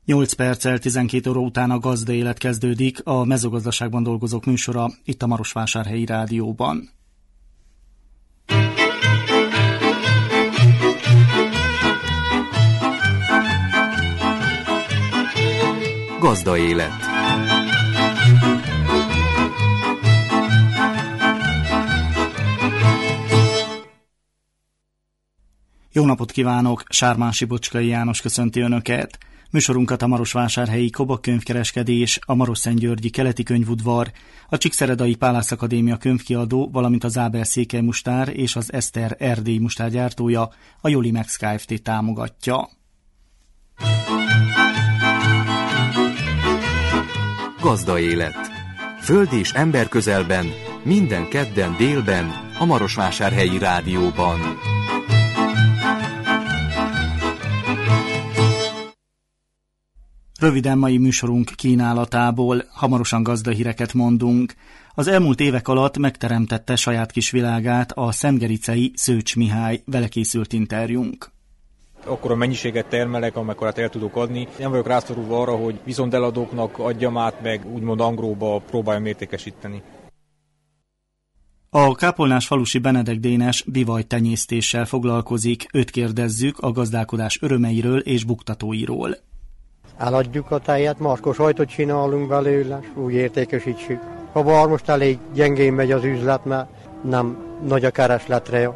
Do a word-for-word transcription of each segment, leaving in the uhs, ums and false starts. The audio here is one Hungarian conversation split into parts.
nyolc perccel tizenkét óra után a Gazda élet kezdődik, a mezőgazdaságban dolgozók műsora itt a Marosvásárhelyi Rádióban. Gazda élet. Jó napot kívánok, Sármási Bocskai János köszönti Önöket. Műsorunkat a Marosvásárhelyi Kobak könyvkereskedés, a Marosszentgyörgyi Keleti Könyvudvar, a Csíkszeredai Pálász Akadémia könyvkiadó, valamint az Ábel Székely Mustár és az Eszter erdélyi mustár gyártója, a Jolimex Kft. Támogatja. Gazda élet. Föld és ember közelben, minden kedden délben, a Marosvásárhelyi Rádióban. Röviden mai műsorunk kínálatából, hamarosan gazdahíreket mondunk. Az elmúlt évek alatt megteremtette saját kis világát a szemgericei Szőcs Mihály, vele készült interjúnk. Akkora mennyiséget termelek, amekkorát el tudok adni. Nem vagyok rászorulva arra, hogy viszont eladóknak adjam át, meg úgymond angróba próbáljam értékesíteni. A Kápolnás falusi Benedek Dénes bivaj tenyésztéssel foglalkozik, őt kérdezzük a gazdálkodás örömeiről és buktatóiról. Eladjuk a tejet, markos sajtot csinálunk belőle, úgy értékesítsük. Ha bár most elég gyengén megy az üzlet, mert nem nagy a keresletre.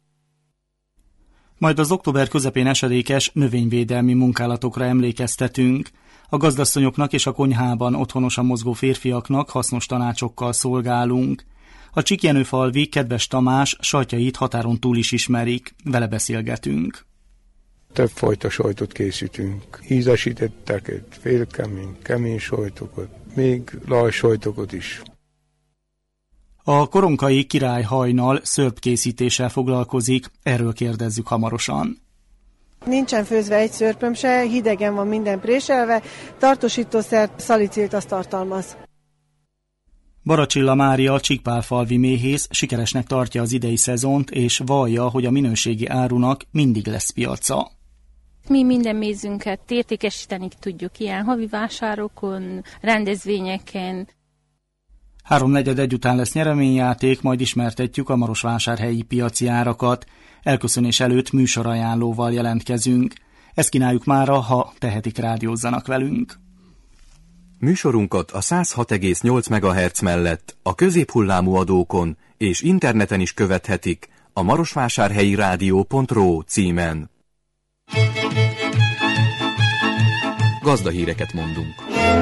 Majd az október közepén esedékes növényvédelmi munkálatokra emlékeztetünk. A gazdasszonyoknak és a konyhában otthonosan mozgó férfiaknak hasznos tanácsokkal szolgálunk. A Csíkjenőfalvi Kedves Tamás sajtjait határon túl is ismerik, vele beszélgetünk. Többfajta sajtot készítünk. Ízesítetteket, félkemény, kemény sajtokat, még lajsajtokat is. A koronkai Király Hajnal szörpkészítéssel foglalkozik, erről kérdezzük hamarosan. Nincsen főzve egy szörpöm se, hidegen van minden préselve, tartósítószert, szalicilt azt tartalmaz. Baracsilla Mária csíkpálfalvi méhész sikeresnek tartja az idei szezont, és vallja, hogy a minőségi árunak mindig lesz piaca. Mi minden mézünket értékesíteni tudjuk ilyen havi vásárokon, rendezvényeken. Háromnegyed egy után lesz nyereményjáték, majd ismertetjük a marosvásárhelyi piaci árakat. Elköszönés előtt műsorajánlóval jelentkezünk. Ezt kínáljuk mára, ha tehetik, rádiózzanak velünk. Műsorunkat a száz hat egész nyolc megahertz mellett a középhullámú adókon és interneten is követhetik a marosvásárhelyi rádió pont ro címen. Gazdahíreket mondunk.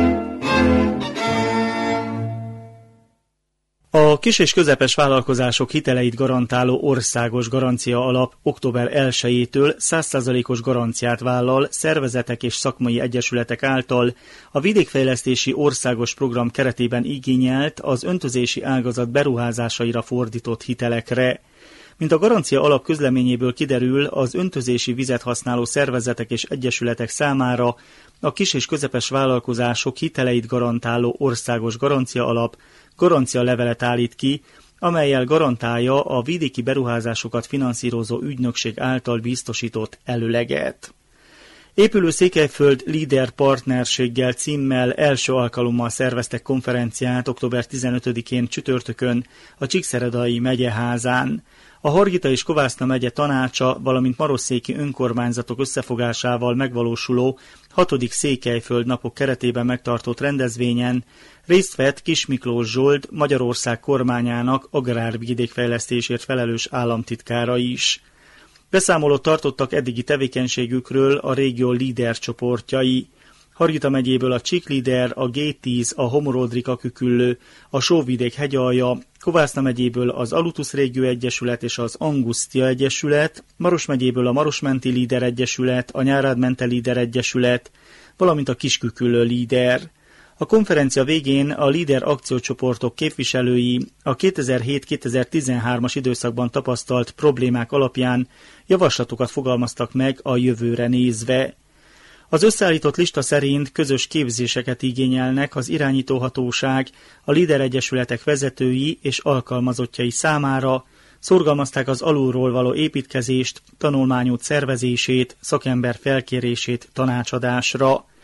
A kis és közepes vállalkozások hiteleit garantáló országos garancia alap október elsejétől száz százalékos garanciát vállal szervezetek és szakmai egyesületek által a vidékfejlesztési országos program keretében igényelt az öntözési ágazat beruházásaira fordított hitelekre. Mint a garancia alap közleményéből kiderül, az öntözési vizet használó szervezetek és egyesületek számára a kis és közepes vállalkozások hiteleit garantáló országos garancia alap garancia levelet állít ki, amellyel garantálja a vidéki beruházásokat finanszírozó ügynökség által biztosított előleget. Épülő Székelyföld Líder partnerséggel címmel első alkalommal szerveztek konferenciát október tizenötödikén csütörtökön a Csíkszeredai megyeházán. A Hargita és Kovászna megye tanácsa, valamint marosszéki önkormányzatok összefogásával megvalósuló hatodik Székelyföld napok keretében megtartott rendezvényen részt vett Kis Miklós Zsolt, Magyarország kormányának agrárvidékfejlesztésért felelős államtitkára is. Beszámolót tartottak eddigi tevékenységükről a régió Líder csoportjai. Hargita megyéből a Csík Líder, a gé tíz, a Homorodrika Küküllő, a Sóvidék hegyalja, Kovászna megyéből az Alutusz Régió Egyesület és az Angusztia Egyesület, Maros megyéből a Marosmenti Líder Egyesület, a Nyárádmente Líder Egyesület, valamint a Kisküküllő Líder. A konferencia végén a Líder akciócsoportok képviselői a kétezer-hét kétezer-tizenhármas időszakban tapasztalt problémák alapján javaslatokat fogalmaztak meg a jövőre nézve. Az összeállított lista szerint közös képzéseket igényelnek az irányítóhatóság, a Líder egyesületek vezetői és alkalmazottjai számára, szorgalmazták az alulról való építkezést, tanulmányút szervezését, szakember felkérését tanácsadásra.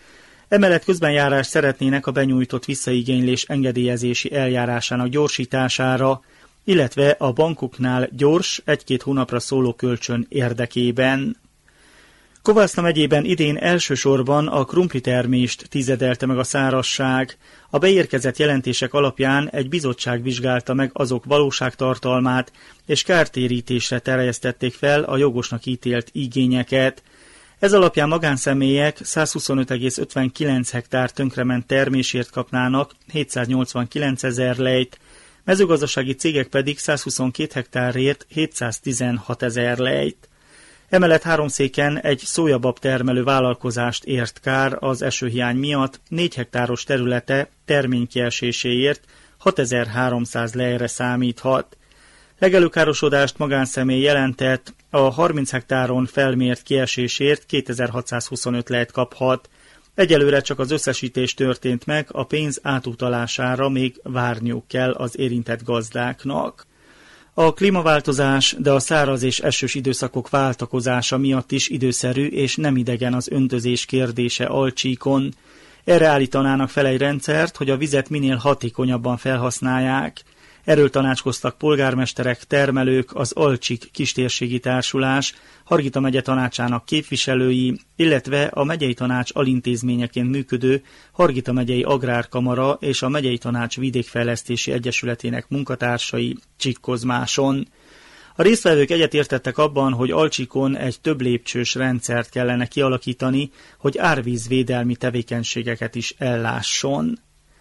Emellett közbenjárást szeretnének a benyújtott visszaigénylés engedélyezési eljárásának gyorsítására, illetve a bankoknál gyors, egy-két hónapra szóló kölcsön érdekében. Kovászna megyében idén elsősorban a krumplitermést tizedelte meg a szárazság. A beérkezett jelentések alapján egy bizottság vizsgálta meg azok valóságtartalmát, és kártérítésre terjesztették fel a jogosnak ítélt igényeket. Ez alapján magánszemélyek százhuszonöt egész ötvenkilenc hektár tönkrement termésért kapnának hétszáznyolcvankilencezer lejt, mezőgazdasági cégek pedig százhuszonkét hektárért hétszáztizenhatezer lejt. Emellett Háromszéken egy szójabab termelő vállalkozást ért kár az esőhiány miatt, négy hektáros területe terménykieséséért hatezer-háromszáz lejre számíthat. Legelőkárosodást magánszemély jelentett, a harminc hektáron felmért kiesésért kétezer-hatszázhuszonöt lejt kaphat. Egyelőre csak az összesítés történt meg, a pénz átutalására még várniuk kell az érintett gazdáknak. A klímaváltozás, de a száraz és esős időszakok váltakozása miatt is időszerű és nem idegen az öntözés kérdése Alcsíkon. Erre állítanának fel egy rendszert, hogy a vizet minél hatékonyabban felhasználják. Erről tanácskoztak polgármesterek, termelők, az Alcsik Kistérségi Társulás, Hargita megye tanácsának képviselői, illetve a megyei tanács alintézményeként működő Hargita megyei Agrárkamara és a megyei tanács vidékfejlesztési egyesületének munkatársai Csikkozmáson. A résztvevők egyetértettek abban, hogy Alcsikon egy több lépcsős rendszert kellene kialakítani, hogy árvízvédelmi tevékenységeket is ellásson.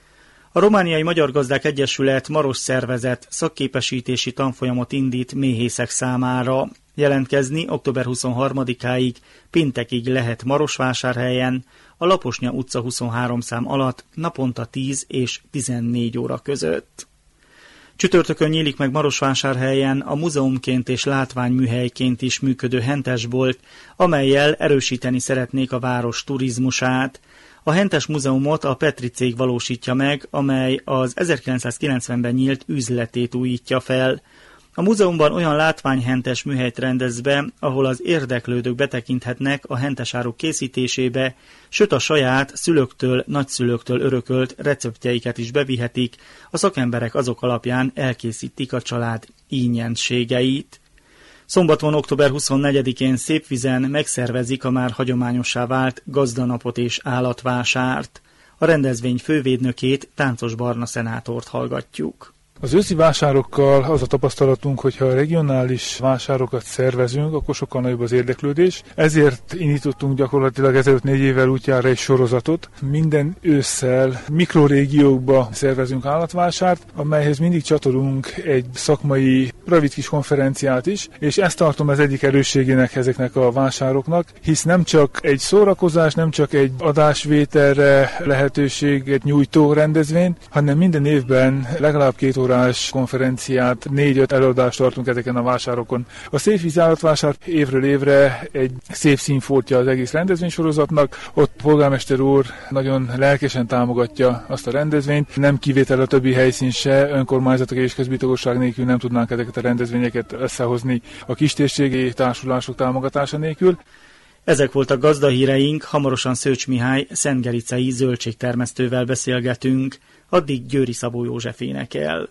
A Romániai Magyar Gazdák Egyesület Maros szervezet szakképesítési tanfolyamot indít méhészek számára. Jelentkezni október huszonharmadikáig péntekig lehet Marosvásárhelyen, a Laposnya utca huszonhárom szám alatt naponta tíz és tizennégy óra között. Csütörtökön nyílik meg Marosvásárhelyen a múzeumként és látványműhelyként is működő hentesbolt, amellyel erősíteni szeretnék a város turizmusát. A Hentes Múzeumot a Petri cég valósítja meg, amely az ezerkilencszázkilencvenben nyílt üzletét újítja fel. A múzeumban olyan látványhentes műhelyt rendez be, ahol az érdeklődők betekinthetnek a hentesáruk készítésébe, sőt a saját szülőktől, nagyszülőktől örökölt receptjeiket is bevihetik, a szakemberek azok alapján elkészítik a család ínyenségeit. Szombaton, október huszonnegyedikén Szépvizen megszervezik a már hagyományossá vált gazdanapot és állatvásárt. A rendezvény fővédnökét, Táncos Barna szenátort hallgatjuk. Az őszi vásárokkal az a tapasztalatunk, hogy ha regionális vásárokat szervezünk, akkor sokkal nagyobb az érdeklődés. Ezért indítottunk gyakorlatilag ezelőtt négy évvel útjára egy sorozatot. Minden ősszel mikrorégiókba szervezünk állatvásárt, amelyhez mindig csatolunk egy szakmai rövid kis konferenciát is, és ezt tartom az egyik erősségének ezeknek a vásároknak, hisz nem csak egy szórakozás, nem csak egy adásvételre lehetőséget nyújtó rendezvény, hanem minden évben legalább két órás konferenciát, négy-öt előadást tartunk ezeken a vásárokon. A Szépvíz állatvásár évről évre egy szép színfoltja az egész rendezvénysorozatnak. Ott polgármester úr nagyon lelkesen támogatja azt a rendezvényt. Nem kivétel a többi helyszín se, önkormányzatok és közbirtokosság nélkül nem tudnánk ezeket a rendezvényeket összehozni a kistérségi társulások támogatása nélkül. Ezek voltak gazdahíreink, hamarosan Szőcs Mihály szentgericei zöldségtermesztővel beszélgetünk. Addig Győri Szabó József énekel.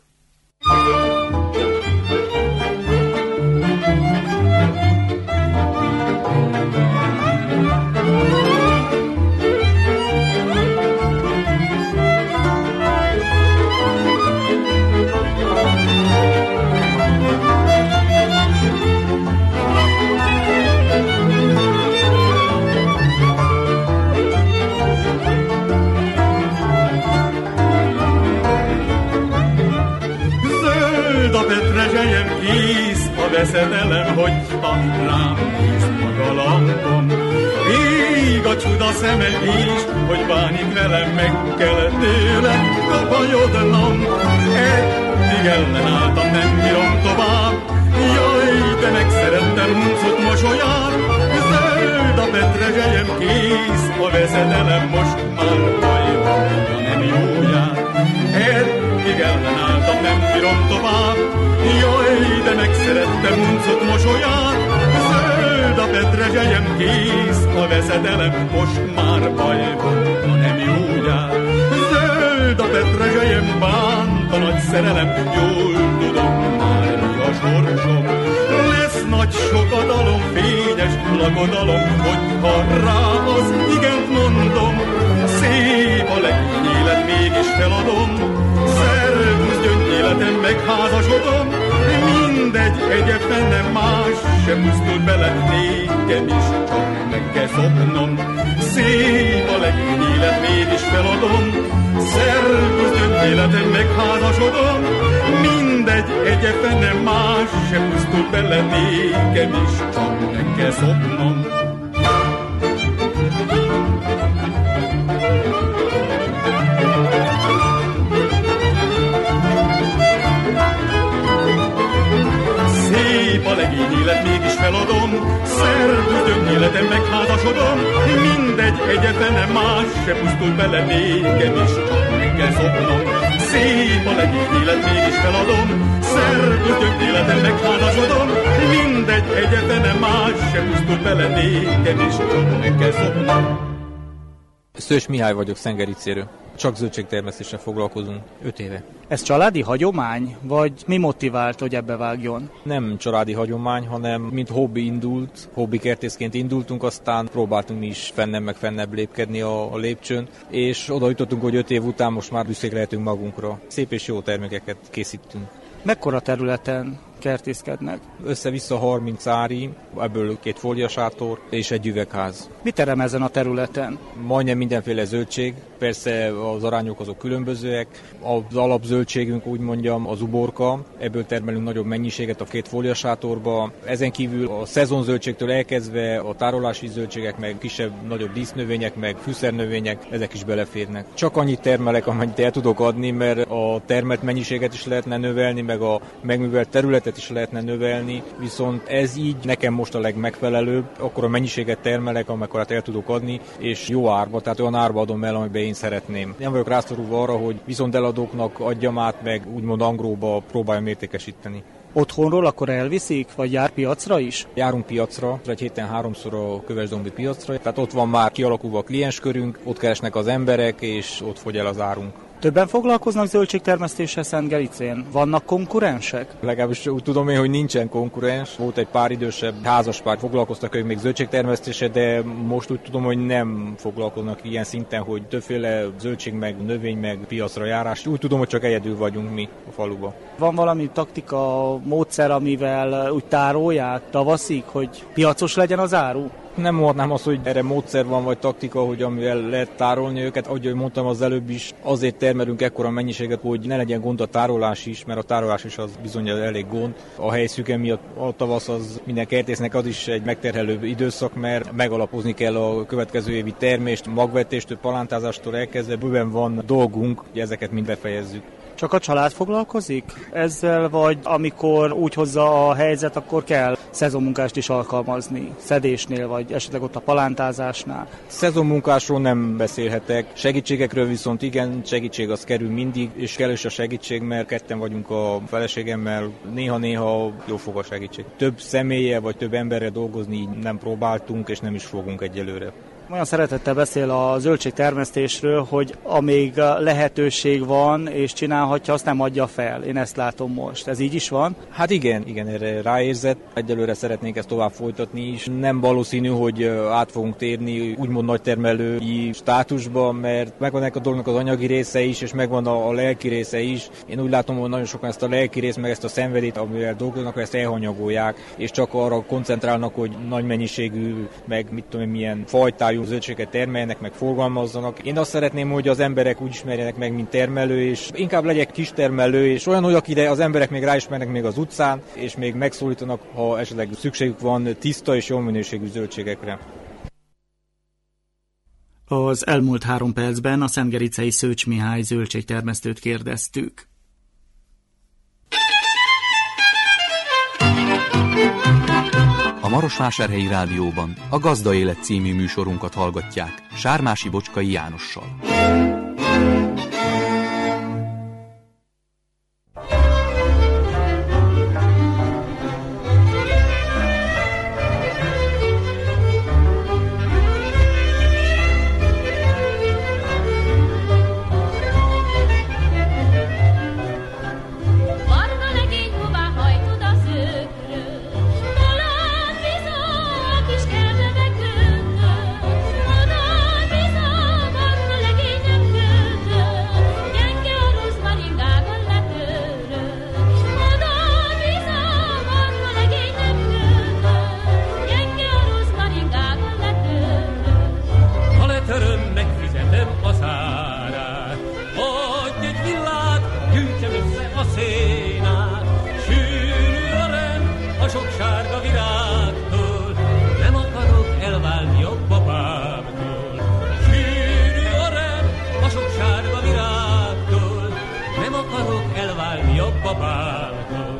Veszedelem, hogy rám néz magalambon. Ég a csuda szeme is, hogy bánik velem, meg kell tőle kapajodnom. Eddig ellenálltam, nem bírom tovább. Jaj, de megszerettem huncut mosolyát. Zöld a petrezselyem, kész a veszedelem, most már baj van, ha nem jó jár. Eddig ellenálltam, nem bírom tovább. Jaj, de megszerettem huncut mosolyát. Zöld a petrezselyem, kész a veszedelem, most már baj van, ha nem tőlem, jól tudom már mi a sorsom. Lesz nagy sokadalom, fényes lakodalom, hogyha rá az igent mondom. Szép a legény élet, mégis feladom. Szervusz gyöngyéletem, megházasodom. Mindegy, egyet bennem más sem pusztul bele, nékem is csak meg kell szopnom. Szép a legény élet, mégis feladom. Szervusz gyöngyéletem, megházasodom. Mindegy, egyet bennem más sem pusztul bele, nékem is csak meg kell szopnom. Szép a legény élet, mégis feladom. Szervusz gyöngyéletem, megházasodom. Mindegy, egyetlen más se pusztul bele, nékem is csak meg kell szopnom. Szép a legény élet, mégis feladom. Szervusz gyöngyéletem, megházasodom. Mindegy, egyetlen más se pusztul bele, nékem is csak meg kell szopnom. Szőcs Mihály vagyok, Szengericéről. Csak zöldségtermesztéssel foglalkozunk, öt éve. Ez családi hagyomány, vagy mi motivált, hogy ebbe vágjon? Nem családi hagyomány, hanem mint hobbi indult, hobbi kertészként indultunk, aztán próbáltunk mi is fennebb meg fennebb lépkedni a, a lépcsőn, és oda jutottunk, hogy öt év után most már büszkék lehetünk magunkra. Szép és jó termékeket készítünk. Mekkora területen kertészkednek? Össze-vissza harminc ári, ebből két fóliasátor és egy üvegház. Mit terem ezen a területen? Majdnem mindenféle zöldség, persze az arányok azok különbözőek. Az alapzöldségünk, úgy mondjam, az uborka, ebből termelünk nagyobb mennyiséget a két fóliasátorba. Ezen kívül a szezonzöldségtől elkezdve a tárolási zöldségek, meg kisebb, nagyobb dísznövények, meg fűszernövények, ezek is beleférnek. Csak annyit termelek, amennyit el tudok adni, mert a termelt mennyiséget is lehetne növelni, meg a megművelt területet is lehetne növelni, viszont ez így nekem most a legmegfelelőbb, akkor a mennyiséget termelek, amekkorát el tudok adni, és jó árba, tehát olyan árba adom el, amiben én szeretném. Nem vagyok rászorulva arra, hogy viszont eladóknak adjam át, meg úgymond angróba próbáljam értékesíteni. Otthonról akkor elviszik, vagy jár piacra is? Járunk piacra, egy héten háromszor a Kövesdombi piacra, tehát ott van már kialakulva a klienskörünk, ott keresnek az emberek, és ott fogy el az árunk. Többen foglalkoznak zöldségtermesztéssel Szentgericén? Vannak konkurensek? Legalábbis úgy tudom én, hogy nincsen konkurens. Volt egy pár idősebb házaspár, foglalkoztak ők még zöldségtermesztéssel, de most úgy tudom, hogy nem foglalkoznak ilyen szinten, hogy többféle zöldség, meg növény, meg piacra járás. Úgy tudom, hogy csak egyedül vagyunk mi a faluba. Van valami taktika, módszer, amivel úgy tárolják tavaszig, hogy piacos legyen az áru? Nem mondnám azt, hogy erre módszer van, vagy taktika, hogy amivel lehet tárolni őket. Ahogy mondtam az előbb is, azért termelünk ekkora mennyiséget, hogy ne legyen gond a tárolás is, mert a tárolás is az bizony elég gond. A helyszüke miatt a tavasz az minden kertésznek az is egy megterhelő időszak, mert megalapozni kell a következő évi termést, magvetéstől, palántázástól elkezdve, bőven van dolgunk, hogy ezeket mind befejezzük. Csak a család foglalkozik ezzel, vagy amikor úgy hozza a helyzet, akkor kell szezonmunkást is alkalmazni, szedésnél, vagy esetleg ott a palántázásnál? Szezonmunkásról nem beszélhetek, segítségekről viszont igen, segítség az kerül mindig, és kell is a segítség, mert ketten vagyunk a feleségemmel, néha-néha jó fog a segítség. Több személlyel vagy több emberrel dolgozni így nem próbáltunk, és nem is fogunk egyelőre. Olyan szeretettel beszél a zöldségtermesztésről, hogy amíg lehetőség van és csinálhatja, azt nem adja fel. Én ezt látom most. Ez így is van? Hát igen, igen, erre ráérzett. Egyelőre szeretnénk ezt tovább folytatni is. Nem valószínű, hogy át fogunk térni úgymond nagytermelői státusba, mert megvan ennek a dolognak az anyagi része is, és megvan a, a lelki része is. Én úgy látom, hogy nagyon sokan ezt a lelki részt, meg ezt a szenvedélyt, amivel dolgoznak, ezt elhanyagolják, és csak arra koncentrálnak, hogy nagy mennyiségű, meg mit tudom, milyen fajtájú zöldséget termeljenek, meg forgalmazzanak. Én azt szeretném, hogy az emberek úgy ismerjenek meg, mint termelő, és inkább legyek kistermelő, és olyan, hogy akire az emberek még ráismernek még az utcán, és még megszólítanak, ha esetleg szükségük van tiszta és jó minőségű zöldségekre. Az elmúlt három percben a szentgericei Szőcs Mihály zöldségtermesztőt kérdeztük. A Marosvásárhelyi Rádióban a Gazda Élet című műsorunkat hallgatják Sármási Bocskai Jánossal. vettem az árát. Adj egy villát, gyűjtsem össze a szénát, sűrű a rend a sok sárga virágtól, nem akarok elválni jobb apámtól. Sűrű a rend a sok sárga virágtól, nem akarok elválni jobb apámtól.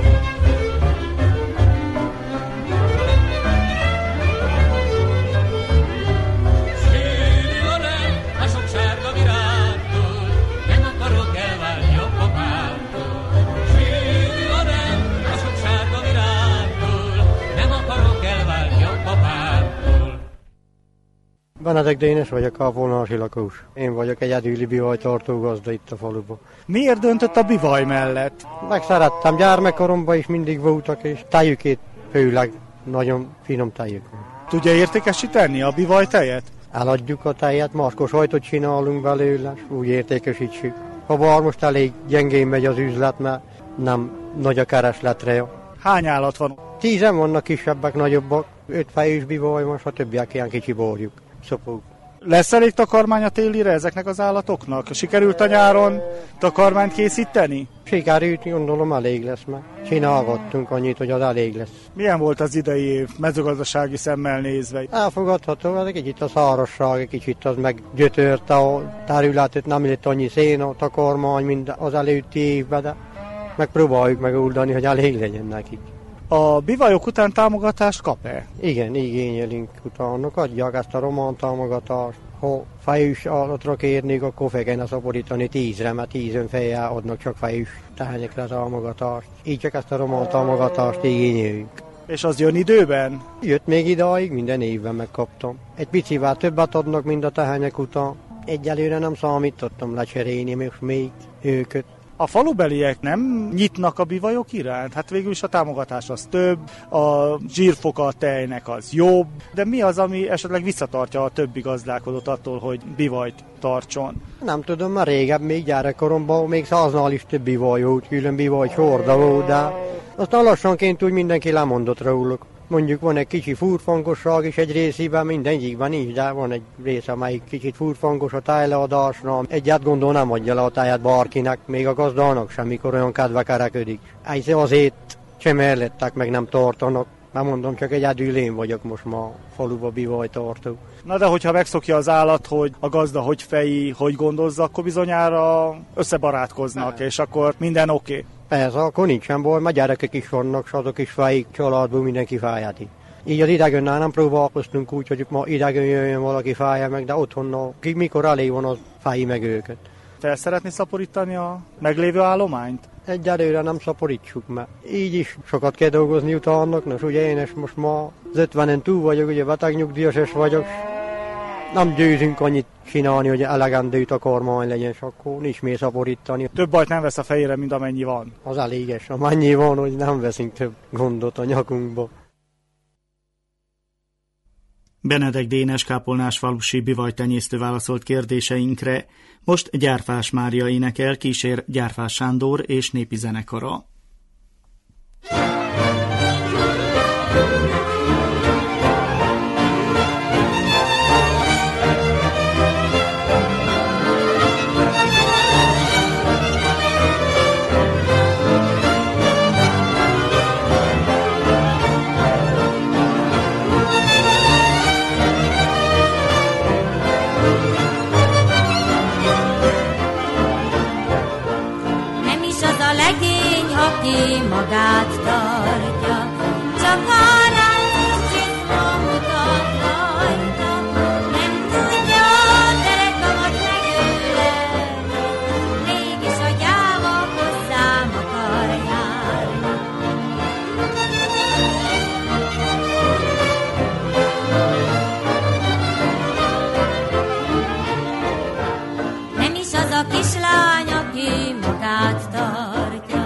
Benedek Dénes vagyok, a Volnási lakós. Én vagyok egy egyedüli bivajtartó gazda itt a faluban. Miért döntött a bivaj mellett? Megszerettem, gyermekkoromban is mindig voltak, és tejükét főleg nagyon finom tejük. Tudja értékesíteni a bivaj tejet? Eladjuk a tejet, markos sajtot csinálunk belőle, úgy értékesítsük. Ha bár most elég gyengén megy az üzlet, mert nem nagy a keresletre. Hány állat van? Tízen vannak kisebbek, nagyobbak, öt fejős bivaj van, a többiek ilyen kicsi borjuk. Szopók. Lesz elég takarmány a télire ezeknek az állatoknak? Sikerült a nyáron takarmányt készíteni? Sikerült, gondolom elég lesz, mert csinálgattunk annyit, hogy az elég lesz. Milyen volt az idei év mezőgazdasági szemmel nézve? Elfogadható, az egy kicsit a szárazság, egy kicsit az meggyötörte a területet, nem lett annyi szén a takarmány, mint az előtti évben, de megpróbáljuk megoldani, hogy elég legyen nekik. A bivajok után támogatást kap-e? Igen, igényelünk utána, adják ezt a román támogatást. Ha fejűs állatra kérnék, akkor fel kellene szaporítani tízre, mert tízen fejjel adnak csak fejűs tehányekre támogatást. Így csak ezt a román támogatást igényeljük. És az jön időben? Jött még idáig, minden évben megkaptam. Egy picivel többet adnak, mint a tehányek után. Egyelőre nem számítottam lecserélni most még őket. A falubeliek nem nyitnak a bivajok iránt? Hát végül is a támogatás az több, a zsírfoka a tejnek az jobb, de mi az, ami esetleg visszatartja a többi gazdálkodót attól, hogy bivajt tartson? Nem tudom, mert régebb még gyerekkoromban még száznál is több bivaj volt, külön bivaj sorda volt, de aztán lassanként úgy mindenki lemondott róluk. Mondjuk van egy kicsi furfangosság is egy részében, mindegyikben nincs, de van egy része, amelyik kicsit furfangos a tájleadásra. Egyet gondol nem adja le a táját bárkinek, még a gazdának sem, mikor olyan kedve kerekedik. Egyszer azért csemerlettek, meg nem tartanak. Már mondom, csak egy egyedül én vagyok most ma faluba bivajtartó. Na de hogyha megszokja az állat, hogy a gazda hogy feji, hogy gondozza, akkor bizonyára összebarátkoznak, és akkor minden oké. Okay. Persze, akkor nincsen baj, mert gyerekek is vannak, s azok is fejik, családból mindenki fájáti. Így az idegönnel nem próbálkoztunk úgy, hogy ma idegen jöjjön valaki fája meg, de otthon, mikor elég van, az fáji meg őket. Fel szeretné szaporítani a meglévő állományt? Egyelőre nem szaporítsuk, mert így is sokat kell dolgozni utána, nos ugye én is most ma az ötvenen túl vagyok, ugye betegnyugdíjas is vagyok, nem győzünk annyit csinálni, hogy elegendő takarmány legyen, és akkor nincs miért szaporítani. Több bajt nem vesz a fejére, mint amennyi van. Az eléges, amennyi van, hogy nem veszünk több gondot a nyakunkba. Benedek Dénes kápolnásfalusi bivajtenyésztő válaszolt kérdéseinkre. Most Gyárfás Mária énekel, kísér Gyárfás Sándor és népi zenekara. Magát tartja, csak arra nincs magukat rajta, nem tudja a terekamat megölelni, mégis a gyáva hozzám akar járni. Nem is az a kislány, aki magát tartja,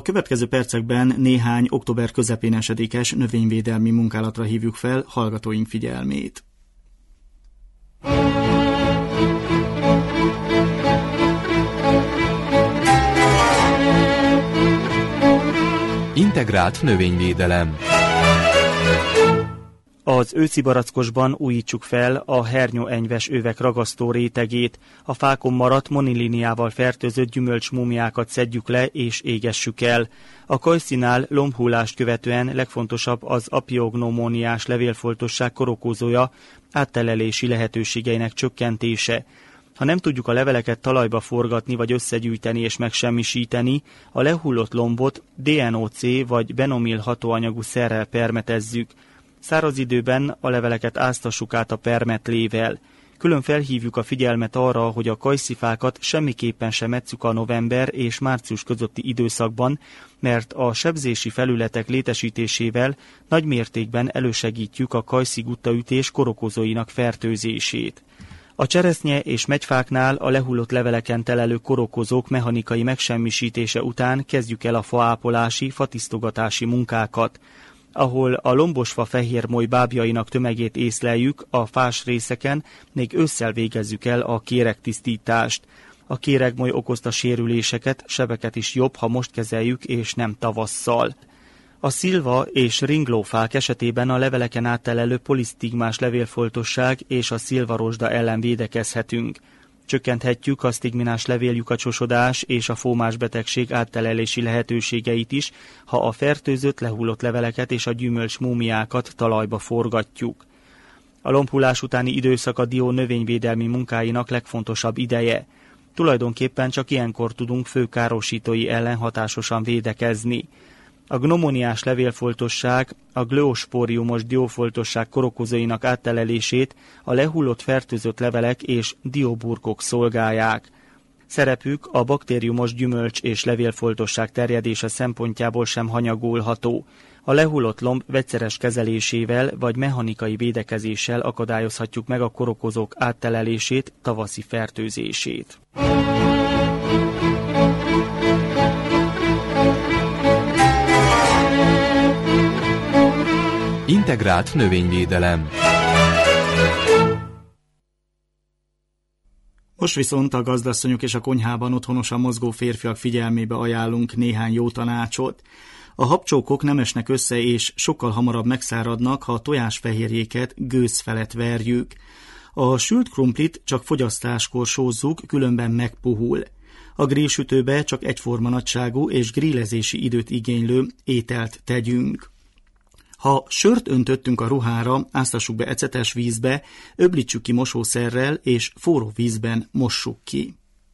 következő percekben néhány október közepén esedékes növényvédelmi munkálatra hívjuk fel hallgatóink figyelmét. Integrált növényvédelem. Az őszi barackosban újítsuk fel a hernyóenyves övek ragasztó rétegét, a fákon maradt monilíniával fertőzött gyümölcsmúmiákat szedjük le és égessük el. A kajszinál lombhullást követően legfontosabb az apiognomóniás levélfoltosság korokózója áttelelési lehetőségeinek csökkentése. Ha nem tudjuk a leveleket talajba forgatni vagy összegyűjteni és megsemmisíteni, a lehullott lombot dé en o cé vagy benomil hatóanyagú szerrel permetezzük. Száraz időben a leveleket áztassuk át a permetlével. Külön felhívjuk a figyelmet arra, hogy a kajszifákat semmiképpen sem metszük a november és március közötti időszakban, mert a sebzési felületek létesítésével nagy mértékben elősegítjük a kajszigutaütés korokozóinak fertőzését. A cseresznye és megyfáknál a lehullott leveleken telelő korokozók mechanikai megsemmisítése után kezdjük el a faápolási, fatisztogatási munkákat. Ahol a lombosfa fehérmoly bábjainak tömegét észleljük, a fás részeken még ősszel végezzük el a kéregtisztítást. A kéregmoly okozta sérüléseket, sebeket is jobb, ha most kezeljük és nem tavasszal. A szilva és ringlófák esetében a leveleken áttelelő polisztigmás levélfoltosság és a szilvarosda ellen védekezhetünk. Csökkenthetjük a sztigminás levéllyukacsosodás és a fómás betegség áttelelési lehetőségeit is, ha a fertőzött, lehullott leveleket és a gyümölcs múmiákat talajba forgatjuk. A lombhullás utáni időszak a dió növényvédelmi munkáinak legfontosabb ideje. Tulajdonképpen csak ilyenkor tudunk főkárosítói ellen hatásosan védekezni. A gnomoniás levélfoltosság, a glöospóriumos diófoltosság korokozóinak áttelelését a lehullott fertőzött levelek és dióburkok szolgálják. Szerepük a baktériumos gyümölcs és levélfoltosság terjedése szempontjából sem hanyagolható. A lehullott lomb vegyszeres kezelésével vagy mechanikai védekezéssel akadályozhatjuk meg a korokozók áttelelését, tavaszi fertőzését. Integrált növényvédelem. Most viszont a gazdasszonyok és a konyhában otthonosan mozgó férfiak figyelmébe ajánlunk néhány jó tanácsot. A habcsókok nem esnek össze és sokkal hamarabb megszáradnak, ha a tojásfehérjéket gőz felett verjük. A sült krumplit csak fogyasztáskor sózzuk, különben megpuhul. A grillsütőbe csak egyforma nagyságú és grillezési időt igénylő ételt tegyünk. Ha sört öntöttünk a ruhára, áztassuk be ecetes vízbe, öblítsük ki mosószerrel és forró vízben mossuk ki.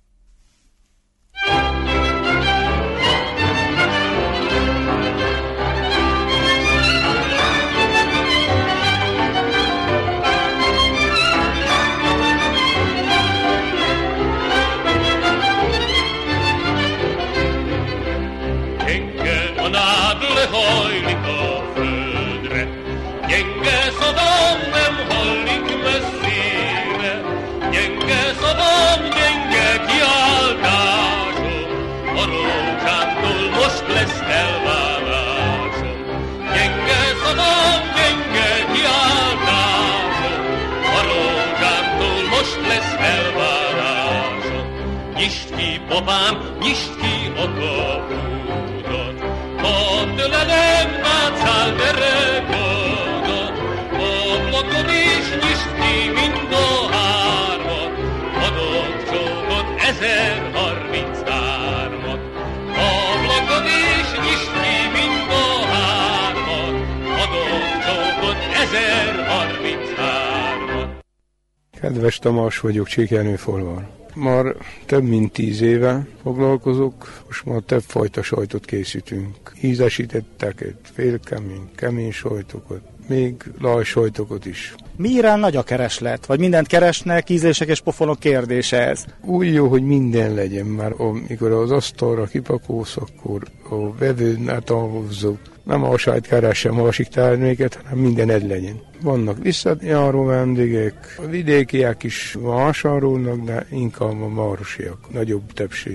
Gyenge a nád lehajlik a földre, gyenge szavam nem hallik messzire, gyenge szavam, gyenge kiáltásom, a rózsántól most lesz elválásom. Gyenge szavam, gyenge kiáltásom, a rózsántól most lesz elválásom. Nyisd ki, papám, nyisd ki a kaput, ha tőlem látszál derekodat, ablakod is nyisd ki mind a hármat, adok csókot ezer harminchármat. Ablakod is nyisd ki mind a hármat, adok csókot ezer harminchármat. Kedves Tamás vagyok, Csíkjenőfalván. Már több mint tíz éve foglalkozok, most már több fajta sajtot készítünk. Ízesítetteket, félkemény, kemény sajtokat, még lajsajtokat is. Mi irán nagy a kereslet? Vagy mindent keresnek, ízlések és pofonok kérdése ez? Úgy jó, hogy minden legyen, mert amikor az asztalra kipakolsz, akkor a vevőn távozok. Nem a sajt keresem másik terméket, hanem minden egy legyen. Vannak visszajáró vendégek, a vidékiek is vásárolnak, de inkább a városiak, nagyobb többségük.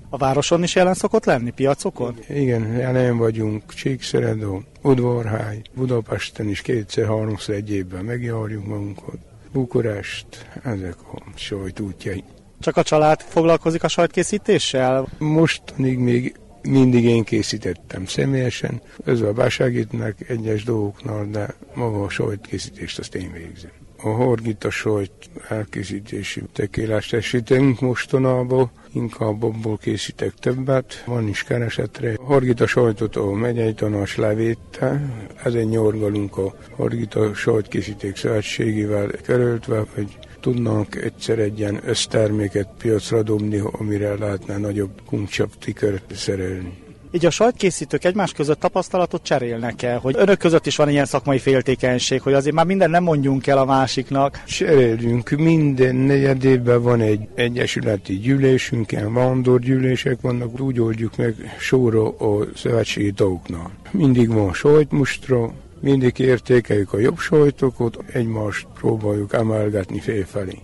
A városon is jelen szokott lenni, piacokon? Igen, jelen vagyunk Csíkszeredó, Udvarhály, Budapesten is kétszer-háromszor egy évben megjárjuk magunkat. Bukarest, ezek a sajt útjai. Csak a család foglalkozik a sajtkészítéssel? Mostanig még mindig én készítettem személyesen, ezzel besegítnek egyes dolgoknál, de maga a sajtkészítést azt én végzem. A Hargita sajt elkészítési tekélást esítünk mostanában, inkább abból készítek többet, van is keresetre. A Hargita sajtot a megyei tanács levétte, ezen nyargalunk a Hargita sajtkészíték szövetségével kerültve, hogy tudnánk egyszer egy ilyen összterméket piacra dobni, amire lehetne nagyobb kuncsaptikört szerelni. Így a sajtkészítők egymás között tapasztalatot cserélnek el, hogy önök között is van ilyen szakmai féltékenység, hogy azért már minden nem mondjunk el a másiknak. Cserélünk, minden negyed évben van egy egyesületi gyűlésünk, ilyen vándorgyűlések vannak, úgy oldjuk meg sorra a szövetségi tagoknál. Mindig van sajtmustra, mindig értékeljük a jobb sajtokat, egymást próbáljuk emelgetni félfelé.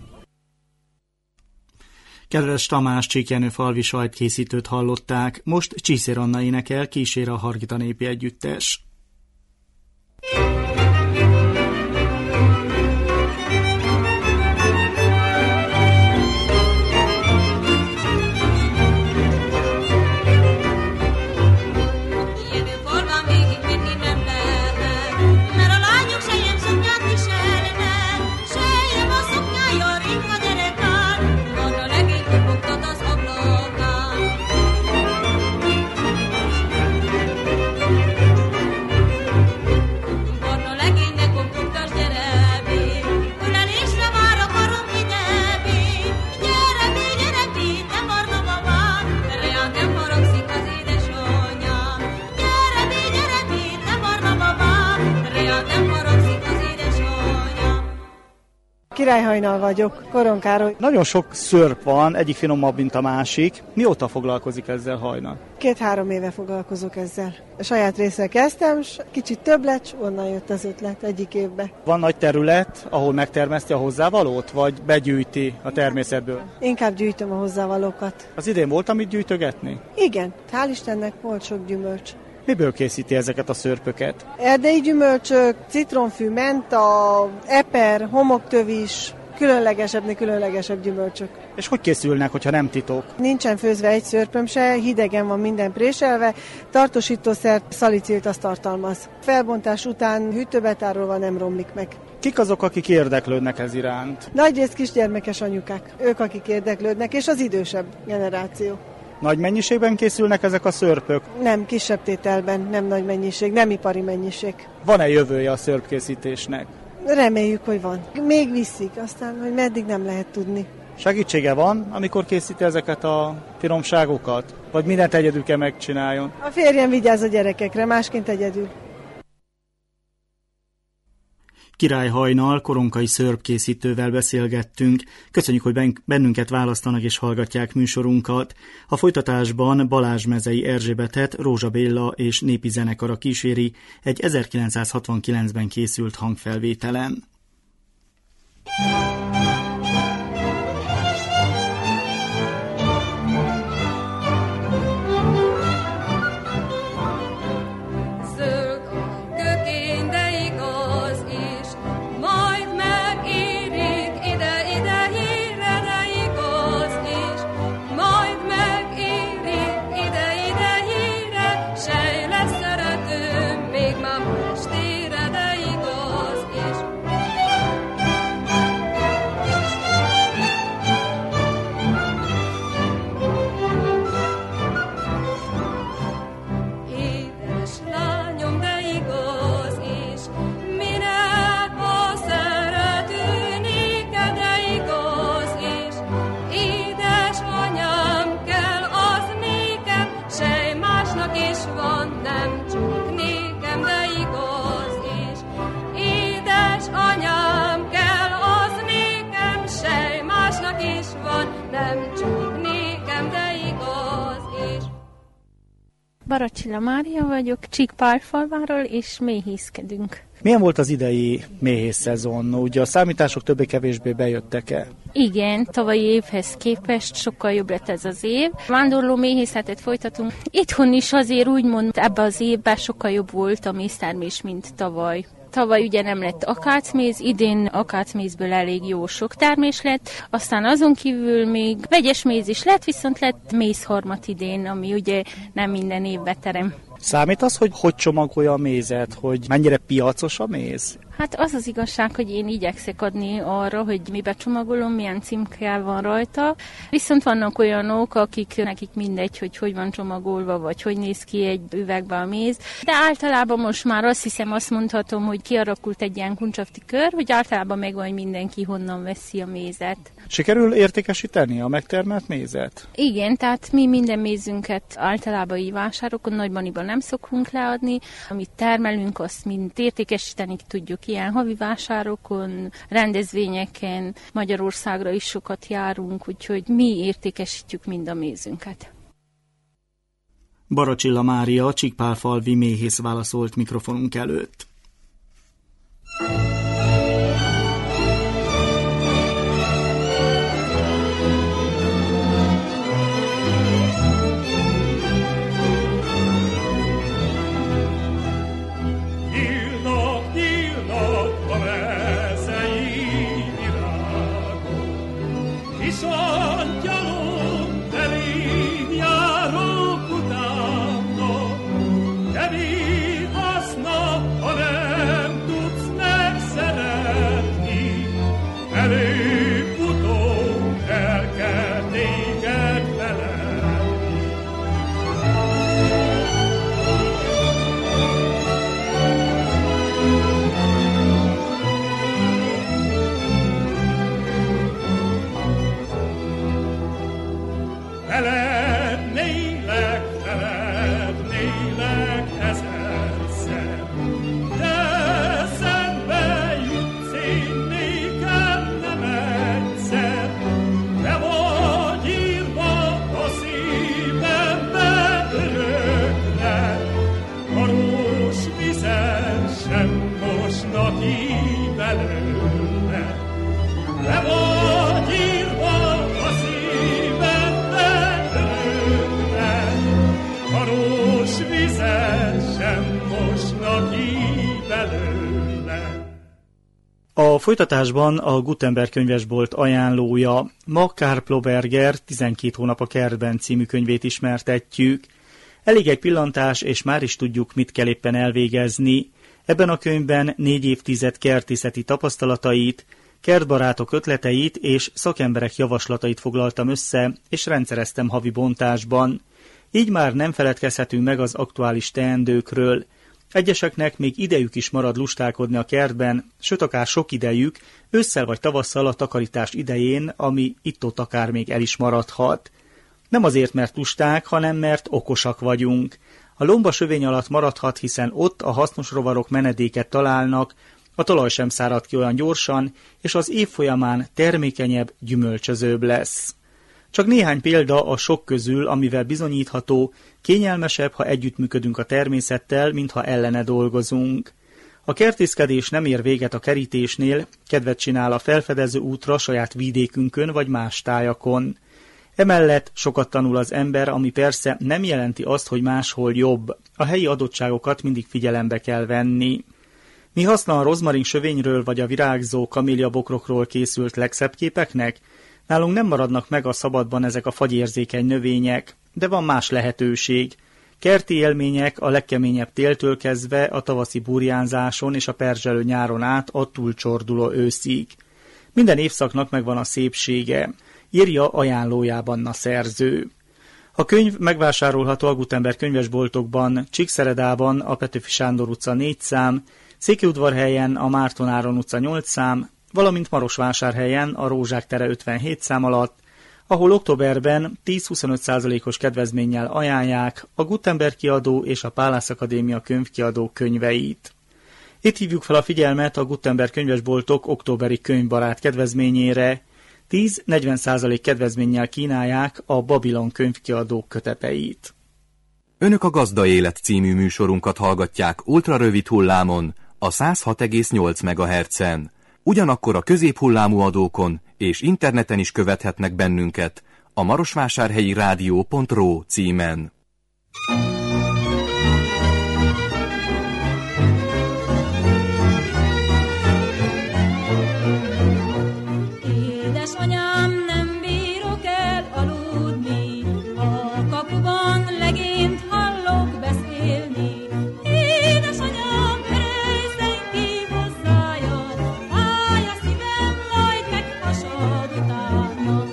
Kedves Tamás Csíkjenő falvi sajtkészítőt hallották, most Csiszér Anna énekel, kísér a Hargita népi együttes. Királyhajnal vagyok, Koronkáról. Nagyon sok szörp van, egyik finomabb, mint a másik. Mióta foglalkozik ezzel Hajnal? Két-három éve foglalkozok ezzel. A saját részre kezdtem, és kicsit több lett, onnan jött az ötlet egyik évbe. Van nagy terület, ahol megtermeszti a hozzávalót, vagy begyűjti a természetből? Inkább gyűjtöm a hozzávalókat. Az idén volt, amit gyűjtögetni? Igen, hál' Istennek volt sok gyümölcs. Miből készíti ezeket a szörpöket? Erdei gyümölcsök, citromfű, menta, eper, homoktövis, különlegesebbnél különlegesebb gyümölcsök. És hogy készülnek, hogyha nem titok? Nincsen főzve egy szörpöm se, hidegen van minden préselve, tartósítószert, szalicilt azt tartalmaz. Felbontás után hűtőbe tárolva nem romlik meg. Kik azok, akik érdeklődnek ez iránt? Nagyrészt kisgyermekes anyukák, ők akik érdeklődnek, és az idősebb generáció. Nagy mennyiségben készülnek ezek a szörpök? Nem, kisebb tételben, nem nagy mennyiség, nem ipari mennyiség. Van-e jövője a szörpkészítésnek? Reméljük, hogy van. Még viszik, aztán, hogy meddig nem lehet tudni. Segítsége van, amikor készíti ezeket a finomságokat? Vagy mindent egyedül kell megcsináljon? A férjem vigyáz a gyerekekre, másként egyedül. Király Hajnal koronkai szörpkészítővel beszélgettünk. Köszönjük, hogy bennünket választanak és hallgatják műsorunkat. A folytatásban Balázs Mezei Erzsébetet, Rózsa Béla és népi zenekara kíséri egy ezerkilencszázhatvankilencben készült hangfelvételen. Még ma estére, de igaz is. Baracsilla Mária vagyok, Csíkpálfalváról, és méhészkedünk. Milyen volt az idei méhész szezon? Ugye a számítások többé-kevésbé bejöttek-e? Igen, tavalyi évhez képest sokkal jobb lett ez az év. Vándorló méhészetet folytatunk. Itthon is azért úgymond ebben az évben sokkal jobb volt a méztermés, mint tavaly. Tavaly ugye nem lett akácméz, idén akácmézből elég jó sok termés lett, aztán azon kívül még vegyes méz is lett, viszont lett mézharmat idén, ami ugye nem minden évben terem. Számít az, hogy hogy csomagolja a mézet, hogy mennyire piacos a méz? Hát az az igazság, hogy én igyekszek adni arra, hogy mibe csomagolom, milyen címke van rajta. Viszont vannak olyanok, akik nekik mindegy, hogy hogy van csomagolva, vagy hogy néz ki egy üvegbe a méz. De általában most már azt hiszem, azt mondhatom, hogy kialakult egy ilyen kuncsafti kör, hogy általában megvan, hogy mindenki honnan veszi a mézet. Sikerül értékesíteni a megtermelt mézet? Igen, tehát mi minden mézünket általában így vásárokon, nagybaniban nem szokunk leadni. Amit termelünk, azt mind értékesíteni tudjuk ilyen havi vásárokon, rendezvényeken, Magyarországra is sokat járunk, úgyhogy mi értékesítjük mind a mézünket. Baracsilla Mária, Csíkpálfalvi méhész válaszolt mikrofonunk előtt. A folytatásban a Gutenberg könyvesbolt ajánlója, ma Karl Ploberger tizenkét hónap a kertben című könyvét ismertetjük. Elég egy pillantás, és már is tudjuk, mit kell éppen elvégezni. Ebben a könyvben négy évtized kertészeti tapasztalatait, kertbarátok ötleteit és szakemberek javaslatait foglaltam össze, és rendszereztem havi bontásban. Így már nem feledkezhetünk meg az aktuális teendőkről. Egyeseknek még idejük is marad lustálkodni a kertben, sőt akár sok idejük, ősszel vagy tavasszal a takarítás idején, ami itt-ott akár még el is maradhat. Nem azért, mert lusták, hanem mert okosak vagyunk. A lomba sövény alatt maradhat, hiszen ott a hasznos rovarok menedéket találnak, a talaj sem szárad ki olyan gyorsan, és az év folyamán termékenyebb, gyümölcsözőbb lesz. Csak néhány példa a sok közül, amivel bizonyítható, kényelmesebb, ha együttműködünk a természettel, mintha ellene dolgozunk. A kertészkedés nem ér véget a kerítésnél, kedvet csinál a felfedező útra saját vidékünkön vagy más tájakon. Emellett sokat tanul az ember, ami persze nem jelenti azt, hogy máshol jobb. A helyi adottságokat mindig figyelembe kell venni. Mi haszna a rozmarin sövényről vagy a virágzó kaméliabokrokról készült legszebb képeknek? Nálunk nem maradnak meg a szabadban ezek a fagyérzékeny növények, de van más lehetőség. Kerti élmények a legkeményebb téltől kezdve a tavaszi burjánzáson és a perzselő nyáron át a túlcsorduló őszig. Minden évszaknak megvan a szépsége, írja ajánlójában a szerző. A könyv megvásárolható a Gutenberg könyvesboltokban, Csíkszeredában a Petőfi Sándor utca négy szám, Székelyudvarhelyen a Márton Áron utca nyolc szám, valamint Marosvásárhelyen a Rózsák tere ötvenhét szám alatt, ahol októberben tíz-huszonöt százalékos kedvezménnyel ajánlják a Gutenberg kiadó és a Pálász Akadémia könyvkiadó könyveit. Itt hívjuk fel a figyelmet a Gutenberg könyvesboltok októberi könyvbarát kedvezményére. tíz-negyven százalék kedvezménnyel kínálják a Babilon könyvkiadó köteteit. Önök a Gazda Élet című műsorunkat hallgatják ultrarövid hullámon, a száz hat egész nyolc megahertzen. Ugyanakkor a középhullámú adókon és interneten is követhetnek bennünket a marosvásárhelyi rádió pont ro címen. Édesanyám, nem bírok el aludni, a kapuban legényt hallok beszélni. Édesanyám, erőszen ki hozzája, fáj a szívem, majd meghasad utána.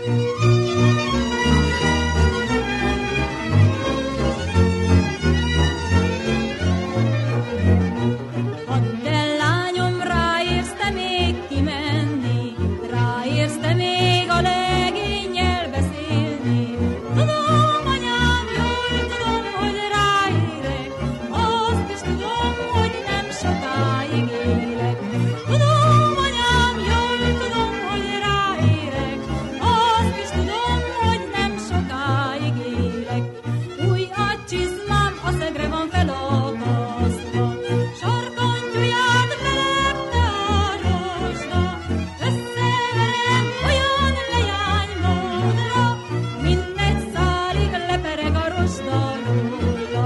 Add el, lányom, ráérsz te még kimenni, ráérsz te még a legénnyel beszélni. Tudom, anyám, jól tudom, hogy ráérek, azt is tudom, hogy nem sokáig élek. Tudom, anyám, jól tudom, hogy ráérek, azt is tudom, hogy nem sokáig élek. Új a csizmám, a szegre van felakasztva, sarkantyúját belepte a rozsda. Összeverem olyan leánymódra, mindegy szálig lepereg a rozsda róla.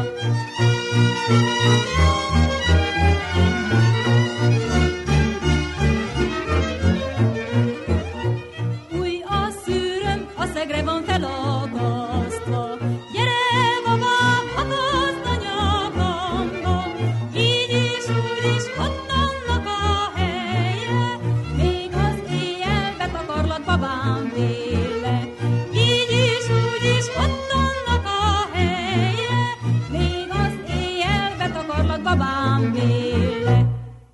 Új a szűröm, a szegre van felakasztva. Gyere, babám, akaszd a nyakamba, így is, úgy is, ott annak a helyre, még az éjjel betakarlak babám véle. Így is, úgy is, ott annak a helyre, még az éjjel betakarlak babám véle.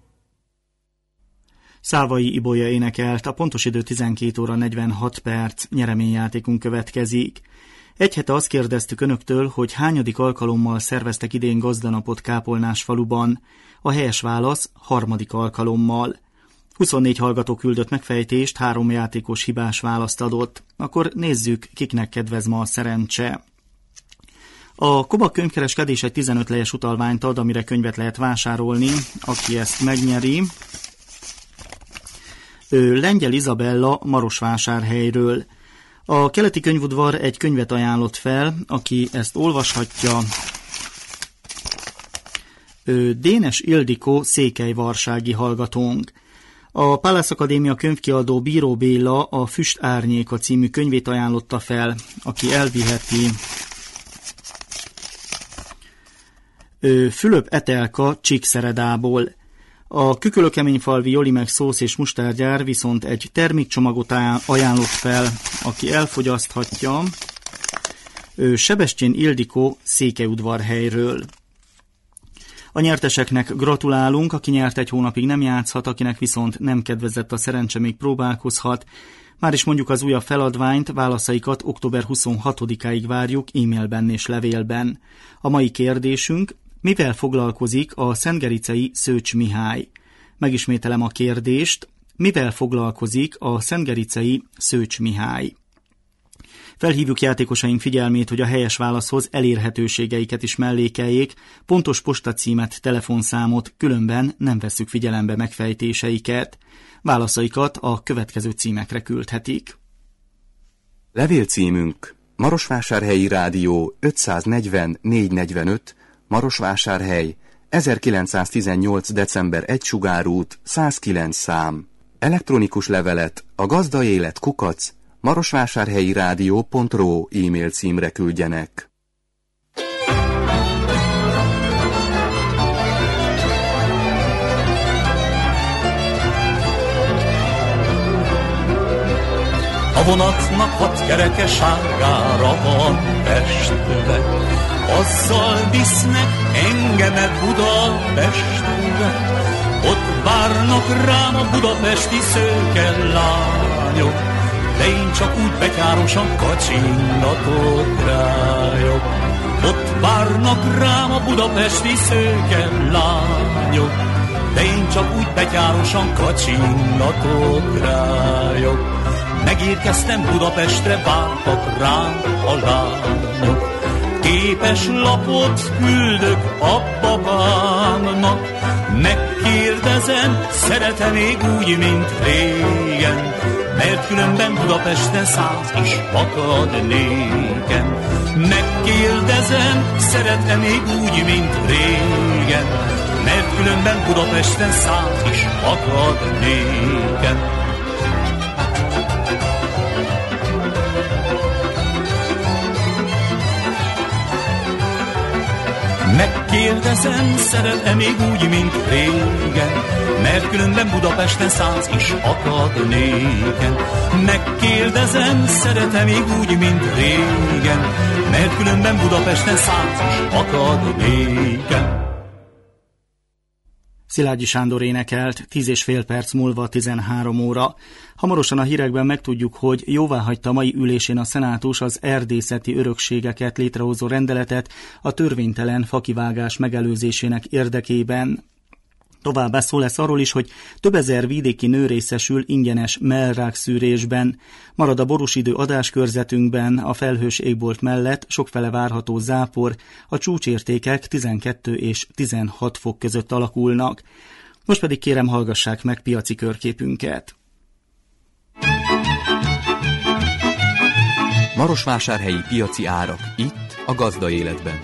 Szálvai Ibolya énekelt, a pontos idő tizenkét óra negyvenhat perc, nyereményjátékunk következik. Egy hete azt kérdeztük önöktől, hogy hányadik alkalommal szerveztek idén gazdanapot Kápolnás faluban. A helyes válasz harmadik alkalommal. huszonnégy hallgató küldött megfejtést, három játékos hibás választ adott. Akkor nézzük, kiknek kedvez ma a szerencse. A Koba könyvkereskedés egy tizenöt lejes utalványt ad, amire könyvet lehet vásárolni, aki ezt megnyeri. Ő Lengyel Izabella Marosvásárhelyről. A keleti könyvudvar egy könyvet ajánlott fel, aki ezt olvashatja. Ő Dénes Ildikó székelyvarsági hallgatónk. A Pálász Akadémia könyvkiadó Bíró Béla a Füst árnyéka című könyvét ajánlotta fel, aki elviheti. Ő Fülöp Etelka Csíkszeredából. A Kükölökeményfalvi Jolimek szósz és mustárgyár viszont egy termékcsomagot ajánlott fel, aki elfogyaszthatja. Ő Sebestyén Ildikó Székelyudvarhelyről. A nyerteseknek gratulálunk, aki nyert egy hónapig nem játszhat, akinek viszont nem kedvezett a szerencse, még próbálkozhat. Már is mondjuk az újabb feladványt, válaszaikat október huszonhatodikáig várjuk e-mailben és levélben. A mai kérdésünk: mivel foglalkozik a szentgericei Szőcs Mihály? Megismételem a kérdést: mivel foglalkozik a szentgericei Szőcs Mihály? Felhívjuk játékosaink figyelmét, hogy a helyes válaszhoz elérhetőségeiket is mellékeljék, pontos postacímet, telefonszámot, különben nem vesszük figyelembe megfejtéseiket. Válaszaikat a következő címekre küldhetik. Levélcímünk: Marosvásárhelyi Rádió ötszáznegyven négyszáznegyvenöt, Marosvásárhely, ezerkilencszáztizennyolc. december egy Sugárút, százkilenc szám. Elektronikus levelet a gazdaélet kukac marosvásárhelyi rádió pont ro e-mail címre küldjenek. A vonatnak hat kerekeságára van Pestre, azzal visznek engemet Budapestre. Ott várnak rám a budapesti szőke lányok, de én csak úgy betyárosan kacsingatok rájuk. Ott várnak rám a budapesti szőke lányok, de én csak úgy betyárosan kacsingatok rájuk. Megérkeztem Budapestre, vártak rám a lányok. képes lapot küldök a babámnak. Megkérdezem, szeretem még úgy, mint régen, mert különben Budapesten száz is akad nékem. Megkérdezem, szeretem még úgy, mint régen, mert különben Budapesten száz is akad nékem. Megkérdezem, szeretem még úgy, mint régen, mert különben Budapesten száz is akad nékem. Megkérdezem, szeretem még úgy, mint régen, mert különben Budapesten száz is akad nékem. Szilágyi Sándor énekelt, tíz és fél perc múlva tizenhárom óra. Hamarosan a hírekben megtudjuk, hogy jóváhagyta mai ülésén a szenátus az erdészeti örökségeket létrehozó rendeletet a törvénytelen fakivágás megelőzésének érdekében. Továbbá szó lesz arról is, hogy több ezer vidéki nő részesül ingyenes mellrákszűrésben. Marad a borús idő adáskörzetünkben, a felhős égbolt mellett sokfele várható zápor, a csúcsértékek tizenkettő és tizenhat fok között alakulnak. Most pedig kérem, hallgassák meg piaci körképünket. Marosvásárhelyi piaci árak itt a Gazda Életben.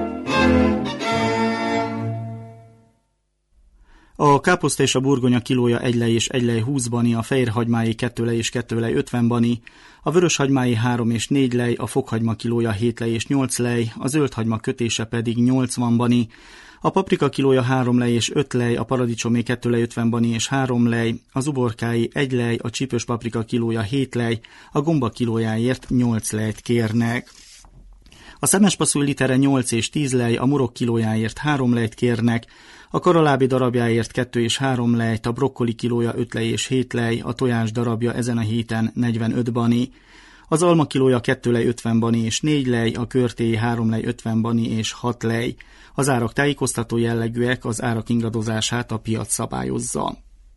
A káposzta és a burgonya kilója egy lej és egy lej húsz bani, a fehérhagymái kettő lej és kettő lej ötven bani, a vöröshagymái három és négy lej, a fokhagyma kilója hét lej és nyolc lej, a zöldhagyma kötése pedig nyolcvan bani, a paprika kilója három lej és öt lej, a paradicsomé kettő lej ötven bani és három lej, az uborkái egy lej, a csípős paprika kilója hét lej, a gomba kilójáért nyolc lejt kérnek. A szemespasszúj litere nyolc és tíz lej, a murok kilójáért három lejt kérnek, a karalábi darabjáért kettő és három lejt, a brokkoli kilója öt lej és hét lej, a tojás darabja ezen a héten negyvenöt bani, az alma kilója kettő lej ötven bani és négy lej, a körtéi három lej ötven bani és hat lej. Az árak tájékoztató jellegűek, az árak ingadozását a piac szabályozza.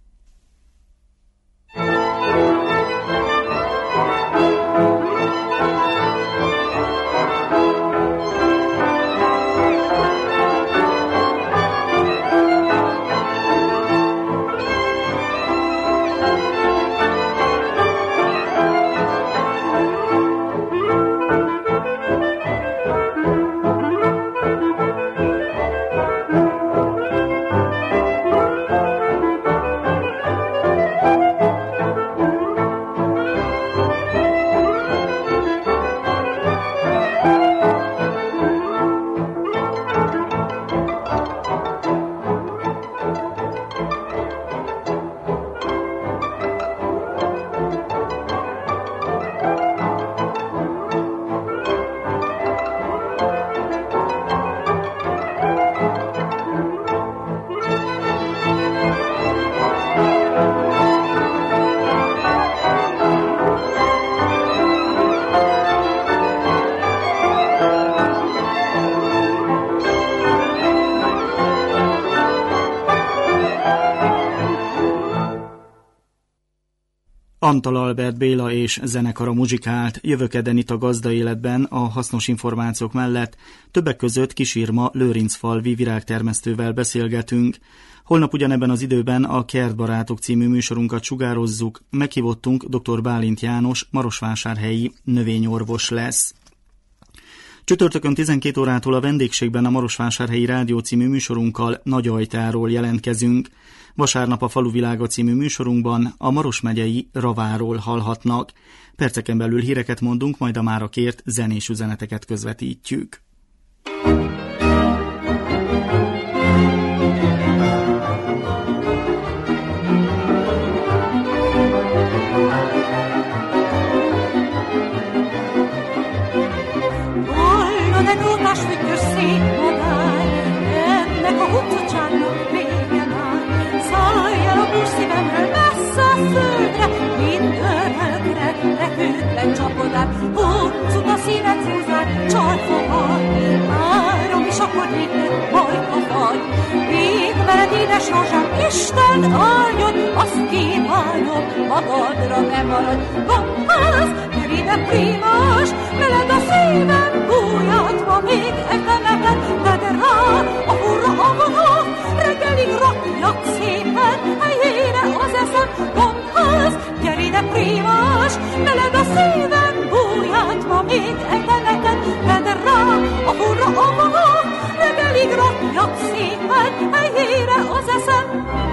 Antal Albert Béla és zenekara muzsikált. Jövő kedden itt a Gazda Életben a hasznos információk mellett többek között Kisirma Lőrincfalvi virágtermesztővel beszélgetünk. Holnap ugyanebben az időben a Kertbarátok című műsorunkat sugározzuk. Meghívottunk dr. Bálint János, marosvásárhelyi növényorvos lesz. Csütörtökön tizenkét órától a vendégségben a Marosvásárhelyi Rádió című műsorunkkal Nagyajtáról jelentkezünk. Vasárnap a Faluvilága című műsorunkban a Maros megyei Raváról hallhatnak. Perceken belül híreket mondunk, majd a mára kért zenés üzeneteket közvetítjük. Huncut a szíved húzát, csalfogad, áram is akkor végleg bajka vagy. Ég veled édes rózsám, Isten áldjon, azt kívánok, magadra nem maradj. Kompász, gyere ide primás, veled a szívem bújhatva még egyenleten, vedd rá a furra a vonat, reggelig rakjak szépen helyére az eszem. Kompász, gyere ide primás, veled a szívem bújhatva még egyenleten, vedd rá a furra a vonat, reggelig rakjak szépen helyére az eszem.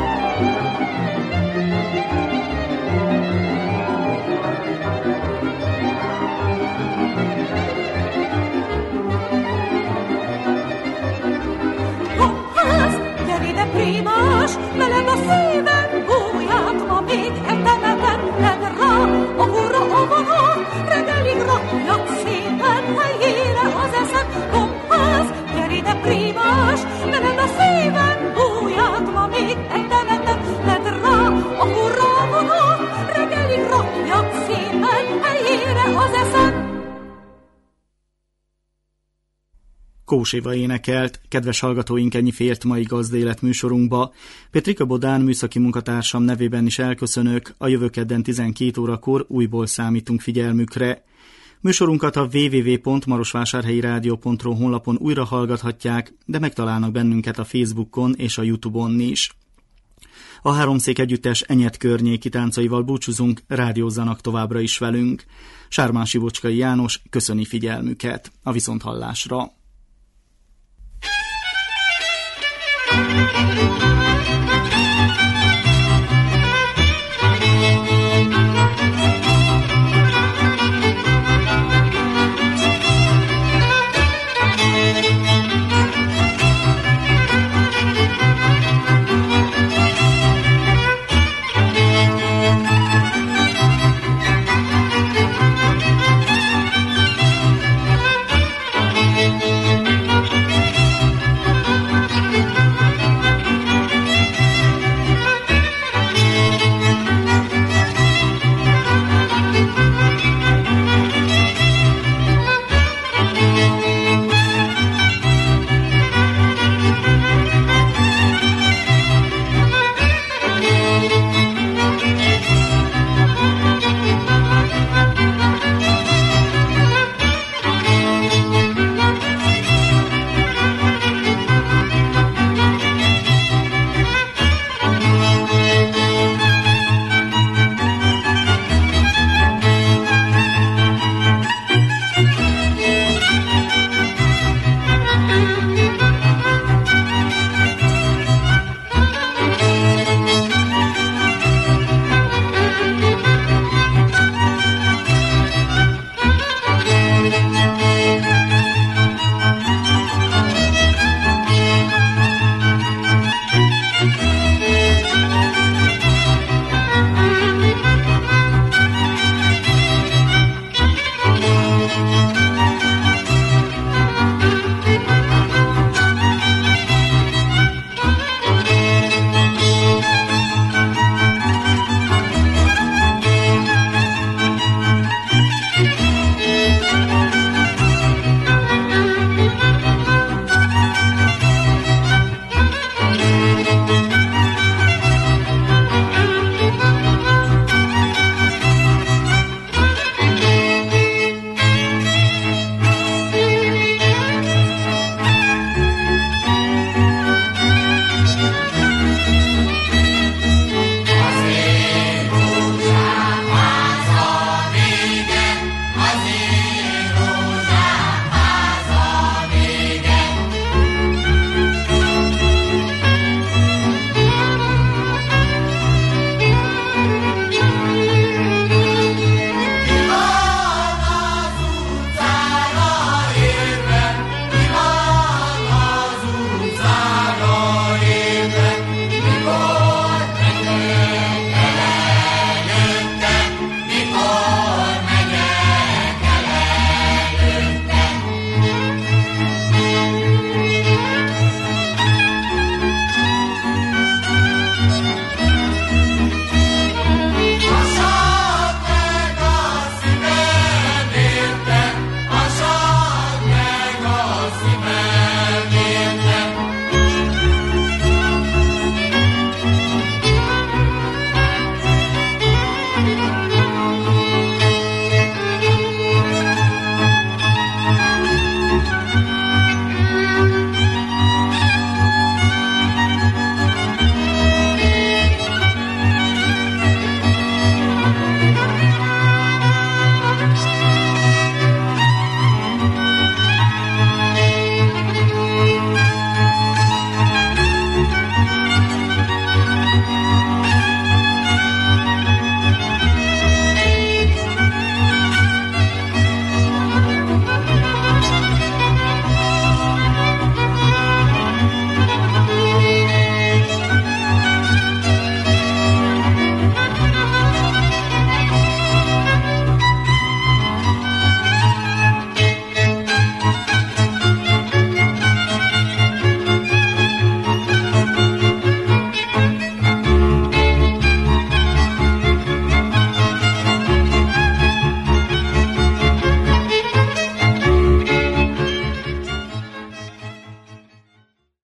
Primás, veled a szívem bújhatva még egyenleten, vedd rá a furra a vonat, reggelig rakjak szépen helyére az eszem. Kompász, gyere ide primás, veled a szívem bújhatva még egyenleten, vedd rá a furra a vonat, reggelig rakjak szépen helyére az eszem. Kós Éva énekelt, kedves hallgatóink, ennyi fért mai Gazdélet műsorunkba. Petrika Bodán műszaki munkatársam nevében is elköszönök, a jövő kedden tizenkét órakor újból számítunk figyelmükre. Műsorunkat a double-u double-u double-u pont marosvásárhelyi rádió pont ru honlapon újra hallgathatják, de megtalálnak bennünket a Facebookon és a YouTube-on is. A Háromszék együttes Enyed környéki táncaival búcsúzunk, rádiózzanak továbbra is velünk. Sármán Sivocskai János köszöni figyelmüket. A viszonthallásra!